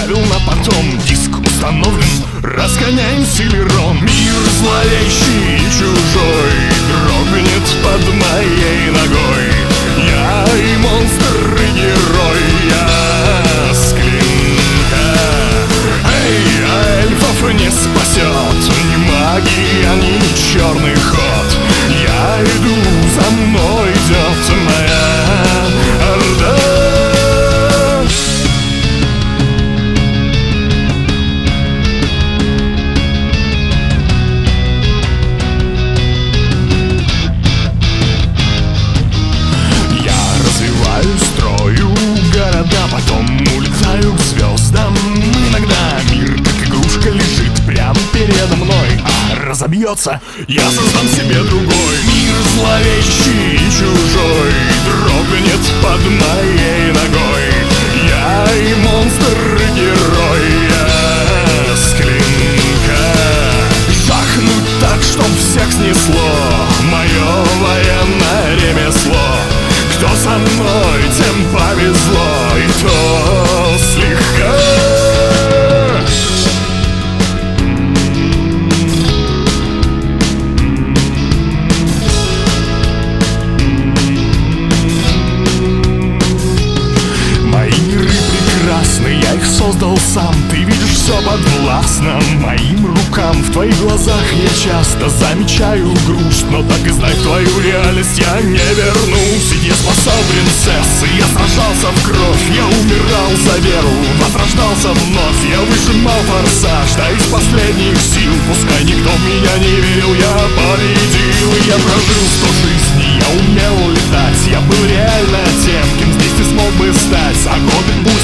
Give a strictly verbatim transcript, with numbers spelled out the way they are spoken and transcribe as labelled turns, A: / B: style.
A: оставил на потом. Диск установлен, разгоняем Селерон. Мир зловещий и чужой дрогнет под моей ногой. Я и монстр, и герой, я с клинка. Эй, а эльфов не спасет ни магия, ни черный ход. Я иду, за мной идет моя орда. Строю города, потом улетаю к звездам. Иногда мир, как игрушка, лежит прямо передо мной. А разобьется, я создам себе другой. Мир зловещий и чужой дрогнет под моей ногой. Я и монстр, и герой, я с клинка. Жахнуть так, чтоб всех снесло мое военное ремесло. Кто со мной, тем повезло, и то слегка. Мои миры прекрасны, я их создал сам. Ты видишь, все подвластно моим рукам. В твоих глазах я часто замечаю грусть, но так и знай, в твою реальность я не вернусь. И я спасал принцессы, я сражался в кровь, я умирал за веру, возрождался вновь. Я выжимал форсаж, да из последних сил. Пускай никто в меня не верил, я победил. И я прожил сто жизней, я умел летать. Я был реально тем, кем здесь не смог бы стать. А годы